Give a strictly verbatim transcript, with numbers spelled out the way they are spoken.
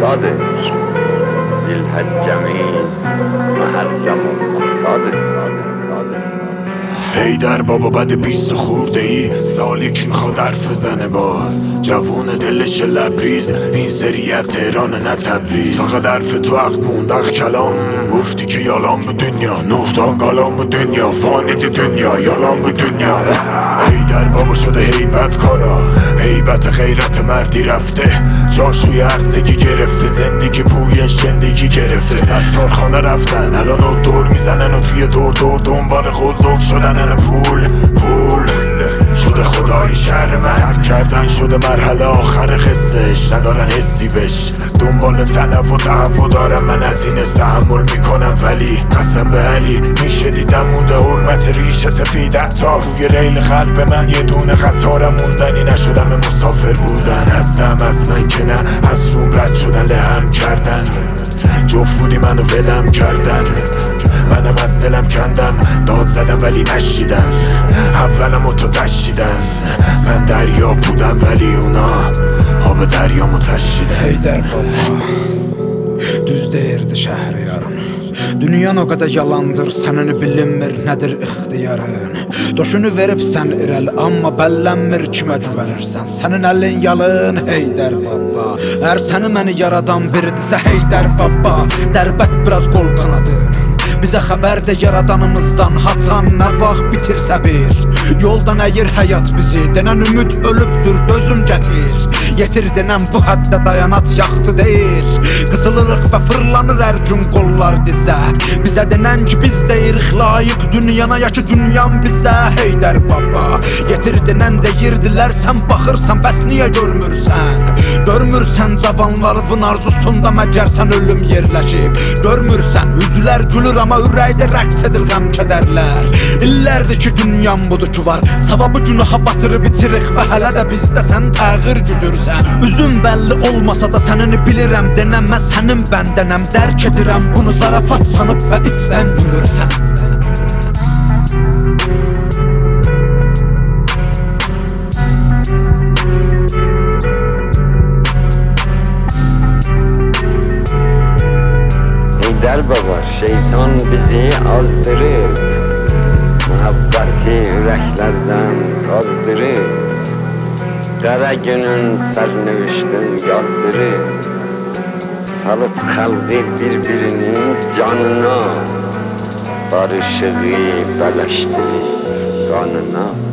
استاده زلحجمیز محرم افتاده. ای در بابا بد بیست خورده ای سالیک میخواد حرف بزنه با جوون دلش لبریز این سریت تهران نه تبریز فقط حرف تو حق موندخ کلام گفتی که یالام به دنیا نقطان گالام به دنیا فانید دنیا یالام به دنیا. ای در بابا شده هیبت کارا هیبت غیرت مردی رفته جاشوی عرضگی گرفته زندگی بوی شندگی گرفته ستارخانه رفتن الان دور میزنن و توی دور دور دنبال قلدر شدن پول پول شده خدای شهر من ترک کردن شده مرحله آخر قصهش ندارن حسی بش دنبال تنف و تحفو دارم من از این تحمل میکنم ولی قسم به علی میشه دیدم مونده حرمت ریش سفید حتی روی ریل قلب من یه دونه قطارم موندنی نشدم مسافر بودن هستم از من که نه از روم رد شدن لهم کردن جفت بودی منو ولم کردن منم از دلم کندم داد زدم ولی نشیدن اولم و تو تشیدن من دریا بودم ولی اونا آب دریا متشیدن. Ey der baba düz deyirdi Şəhriyarın Dünyan o qədər yalandır, sənini bilinmir, nədir ixtiyarın Doşunu veribsən irəl, amma bəllənmir kimə güvənirsən Sənin əlin yalın, Heydər baba Əgər səni məni yaradan biridirsə Heydər baba Dərbət biraz qol qanadın Bizə xəbər də yaradanımızdan Haçan nə vaxt bitirsə bir Yoldan əyir həyat bizi Denən ümid ölübdür, dözüm gətir Yetir denən bu həddə dayanat yaxtı deyir Qısılırıq və fırlanır hər gün qollar dizə Bizə denən ki biz deyirik layiq dünyana ya ki dünyam bizə Heydər baba Yetir denən deyirdilər sən baxırsan bəs niyə görmürsən Görmürsən cavanlarının arzusunda məgər sən ölüm yerləşib Görmürsən üzülər gülür amma ürəkdə rəqs edir qəm kədərlər İllərdir ki dünyam budur ki var Savabı günaha batırıb itirik və hələ də bizdə sən təğir güdürsən Üzüm bəlli olmasa da sənini bilirəm denəmə sənin bəndənəm Dərk edirəm bunu zarafat sanıb və içdən gülürsən Heydər baba şeytan bizi azdırır Muhabbeti ürəklərdən qazdırır Qara günün sərnövüştün yazdırır Salıp xalqı bir-birinin canına Barışığı bələşdi qanına